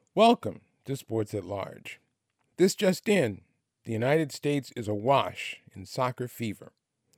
Welcome to Sports at Large. This just in, the United States is awash in soccer fever.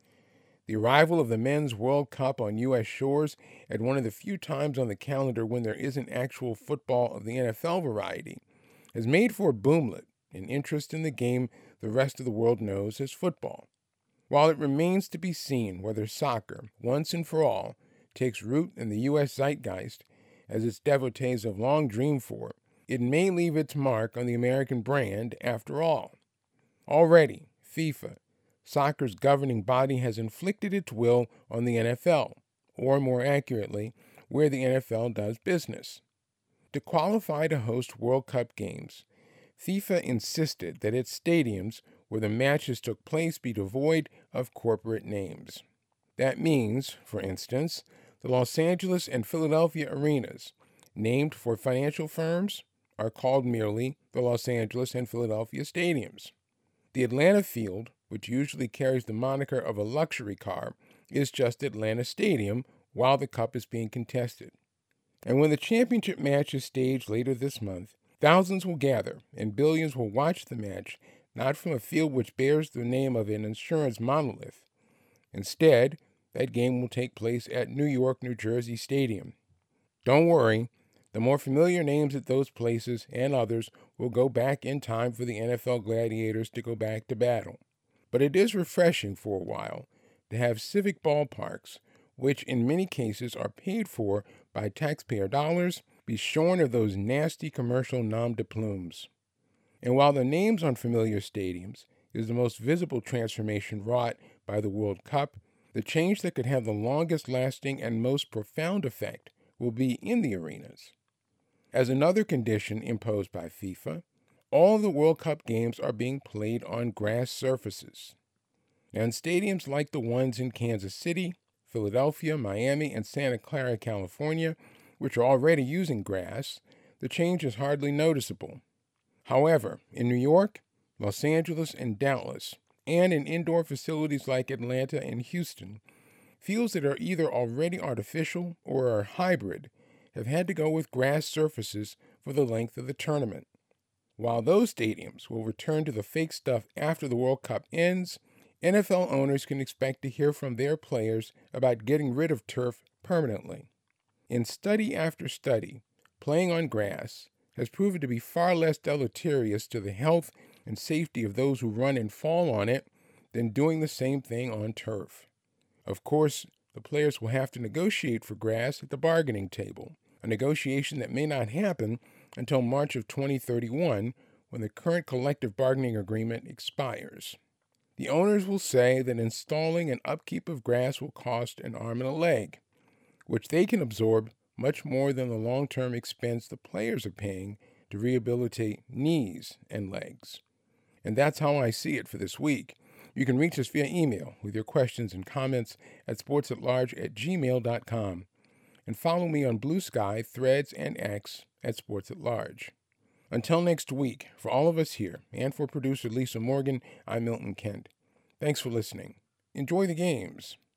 The arrival of the Men's World Cup on U.S. shores at one of the few times on the calendar when there isn't actual football of the NFL variety has made for a boomlet in interest in the game the rest of the world knows as football. While it remains to be seen whether soccer, once and for all, takes root in the U.S. zeitgeist, as its devotees have long dreamed for, it may leave its mark on the American brand after all. Already, FIFA, soccer's governing body, has inflicted its will on the NFL, or more accurately, where the NFL does business. To qualify to host World Cup games, FIFA insisted that its stadiums where the matches took place be devoid of corporate names. That means, for instance, the Los Angeles and Philadelphia arenas, named for financial firms, are called merely the Los Angeles and Philadelphia stadiums. The Atlanta field, which usually carries the moniker of a luxury car, is just Atlanta Stadium while the cup is being contested. And when the championship match is staged later this month, thousands will gather and billions will watch the match not from a field which bears the name of an insurance monolith. Instead, that game will take place at New York, New Jersey Stadium. Don't worry, the more familiar names at those places and others will go back in time for the NFL Gladiators to go back to battle. But it is refreshing for a while to have civic ballparks, which in many cases are paid for by taxpayer dollars, be shorn of those nasty commercial nom de plumes. And while the names on familiar stadiums is the most visible transformation wrought by the World Cup, the change that could have the longest lasting and most profound effect will be in the arenas. As another condition imposed by FIFA, all the World Cup games are being played on grass surfaces. Now, in stadiums like the ones in Kansas City, Philadelphia, Miami, and Santa Clara, California, which are already using grass, the change is hardly noticeable. However, in New York, Los Angeles, and Dallas, and in indoor facilities like Atlanta and Houston, fields that are either already artificial or are hybrid have had to go with grass surfaces for the length of the tournament. While those stadiums will return to the fake stuff after the World Cup ends, NFL owners can expect to hear from their players about getting rid of turf permanently. In study after study, playing on grass has proven to be far less deleterious to the health and safety of those who run and fall on it than doing the same thing on turf. Of course, the players will have to negotiate for grass at the bargaining table, a negotiation that may not happen until March of 2031, when the current collective bargaining agreement expires. The owners will say that installing and upkeep of grass will cost an arm and a leg, which they can absorb much more than the long-term expense the players are paying to rehabilitate knees and legs. And that's how I see it for this week. You can reach us via email with your questions and comments at sportsatlarge@gmail.com. And follow me on Blue Sky, Threads, and X at Sports at Large. Until next week, for all of us here, and for producer Lisa Morgan, I'm Milton Kent. Thanks for listening. Enjoy the games.